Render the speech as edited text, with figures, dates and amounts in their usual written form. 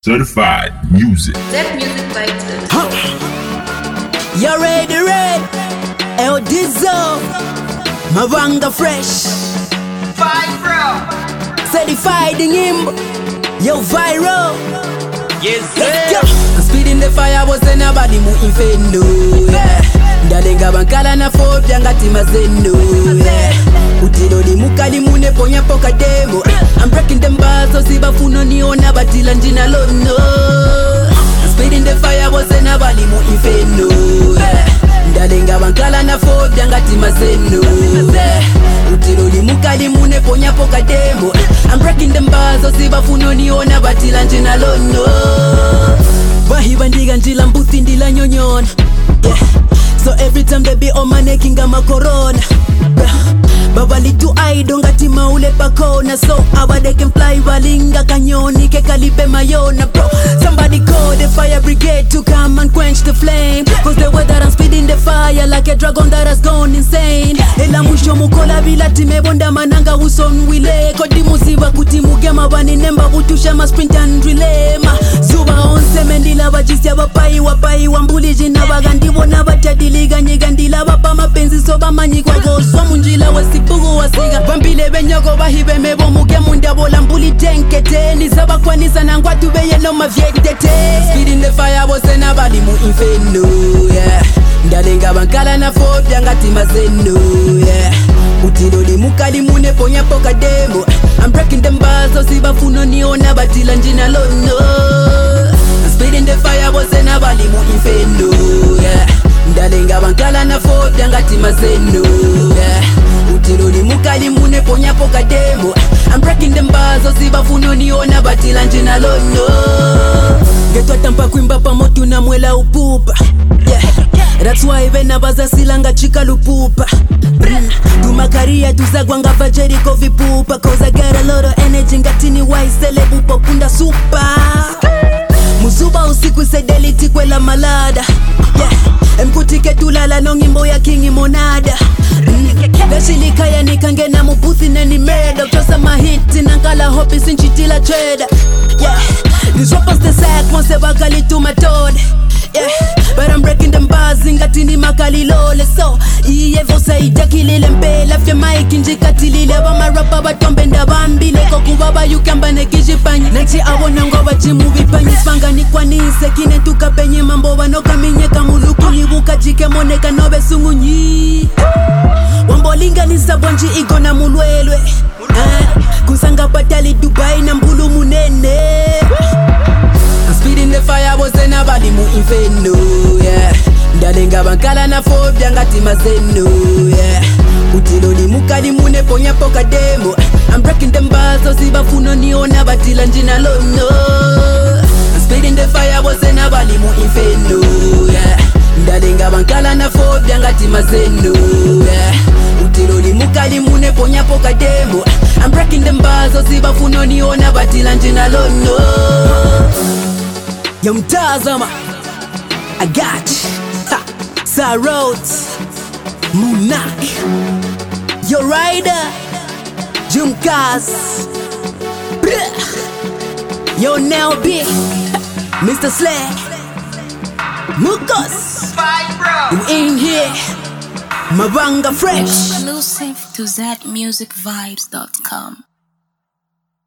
Certified music. That music vibes. You ready, red? El Dizzo, Mavanga fresh. Viral. Certified in him. Yo viral. Yes, Let's go. I'm speeding the fire, was in a body mu infendo. Ndalenga bankala na phobia ngati mazendo. Utilo di mukali mune ponya poka demo. I'm breaking them bars, so sibafuno niona batila njina lono. I'm speeding the fire, was in a body mu infendo. Ndalenga bankala na phobia ngati mazendo. Utilo di mukali mune ponya poka demo. I'm breaking them bars, so sibafuno niona batila njina lono. Bahiba ndiga njila mbuti ndila nyonyona. Yeah. So every time they be on my neck inga makorona. Babali tu aido ngati maule pakona. So they can fly balinga kanyoni ke kalipe mayona bro. Somebody call the fire brigade to come and quench the flame. Cause the way that I'm speeding the fire like a dragon that has gone insane. Ela musho mukola bila time bonda mananga uson wile. Kodi musiba kuti mugema bani nemba butusha ma sprint and relay. Ma zuba onse mendila bajisya bapai wapai wambuli jina bagandi bona batadiliga nyigandila bapa mapenzi soba manyi kwa goswa munjila wasipugu wasiga. Bambile benyoko bahibe mebo muge munda bola mbuli tenkete. Nizaba kwa nisa nangwa tubeye no mavyekete. Speeding the fire bose na bali mu infendo, yeah. Ndalenga bankala na phobia ngati mazendo, yeah. Utilo di mukali mune ponya poka demo. I'm breaking them bars, so sibafuno niona batila njina lono. I'm speeding the fire bose na bali mu infendo, yeah. Ndalenga bankala na phobia ngati mazendo, yeah. Utilo di mukali mune ponya poka demo. I'm breaking them bars, so sibafuno niona batila njina lono. Getwa tampa kwimba pa motu na mwela upupa, yeah. That's why vena baza silanga chika lupupa. Tumakaria tuzagwanga vajeriko vipupa. Cause I got a lot of energy ngatini waisele bupo kunda super. Muzuba usiku sedeliti kwela malada, yeah. Mkutike tulala no ngimbo ya kingi monada. Lashilika ya nikange na mubuthi na ni murder. Tosa mahiti nankala hopi sinchitila trader, yeah. These rappers the sack once bakali to my toad, yeah. But I'm breaking them bars ngatini makali lole. So iye vosa itakilile mbele afya mic njikatilile. Bama rapper batombe ndabambile kokubaba yukamba nekijipanye. Nechi awona ngoba chimuvi panye spanga ni kwanise. Kine tukapenye mambo wanoka minye kamuluku. Nyibuka jike moneka nobe sungunyi. Wambolinga nisa bwanji igo na mulwelwe, kusanga patali Dubai na mbulu munene. I'm speeding the fire bose na bali mu infendo, yeah. Ndalenga bankala na phobia ngati mazendo, yeah. Utilo di mukali mune ponya poka demo. I'm breaking them bars, so sibafuno niona batila njina lono. I'm speeding the fire bose na bali mu infendo, yeah. Ndalenga bankala na phobia ngati mazendo, yeah. Utilo di mukali mune ponya poka demo. I'm breaking them bars, so sibafuno niona batila njina lono. Yo mtazama, I got you. Sarot, Munak, Yo Rider, Jumkas, Yo Now Big, Mr. Slag, Mukos, you in here, Mavanga fresh. Exclusive to ZMusicVibes.com.